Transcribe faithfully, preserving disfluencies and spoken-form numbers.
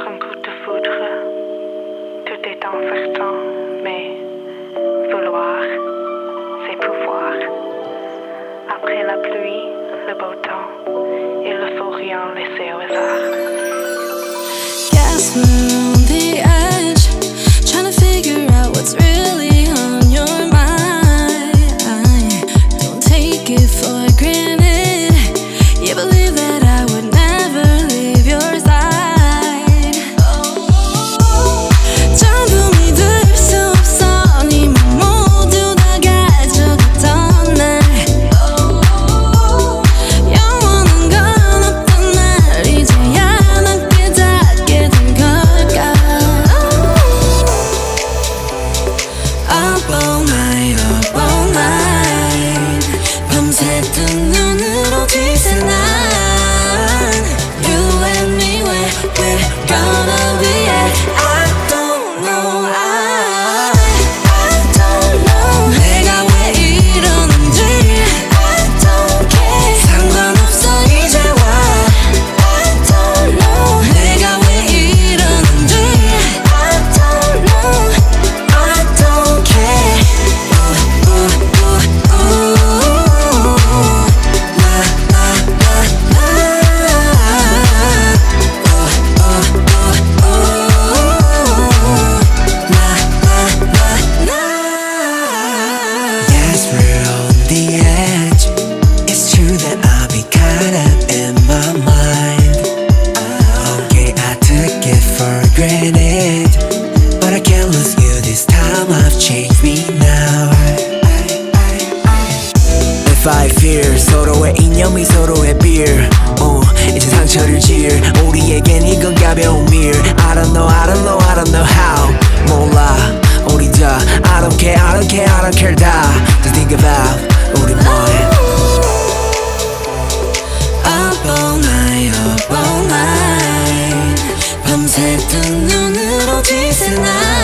un coup de foudre. Tout est enfermant, mais vouloir, c'est pouvoir. Après la pluie, le beau temps, il ne faut rien laisser au hasard. Guess we're on the edge, trying to figure out what's really on your mind. Don't take it for granted. You believe that I would never leave your side. 전부 믿을 수 없어. 네 맘 모두 다 가져갔던 날. 영원한 건 어떤 날 이제야 난 깨닫게 된 걸까. Up all night, up all night. 밤새 뜬 눈으로 지새 날. You and me, where we're gonna be at. I don't know, I, I don't know. 내가 왜 이러는지 I don't care. 상관없어 이제와. I don't know. 내가 왜 이러는지 I don't know. I don't care. Ooh, ooh, ooh, ooh. La, la, la, la. Ooh, ooh, ooh, ooh. La, la, la, la. Yes, we're on the edge. It's true that I'll be caught up in my mind. Okay, I took it for granted, but I can't lose you this time. I've changed me now. If I fear 서로의 이념이 서로의 beer, 어, 이제 상처를 지을 우리에겐 이건 가벼운 mirror. I don't know, I don't know, I don't know how. 몰라 우리 다 I don't care, I don't care, I don't care 다. Just think about 우리 뭐해. Up all night, up all night. 밤새 뜬 눈으로 지새 날.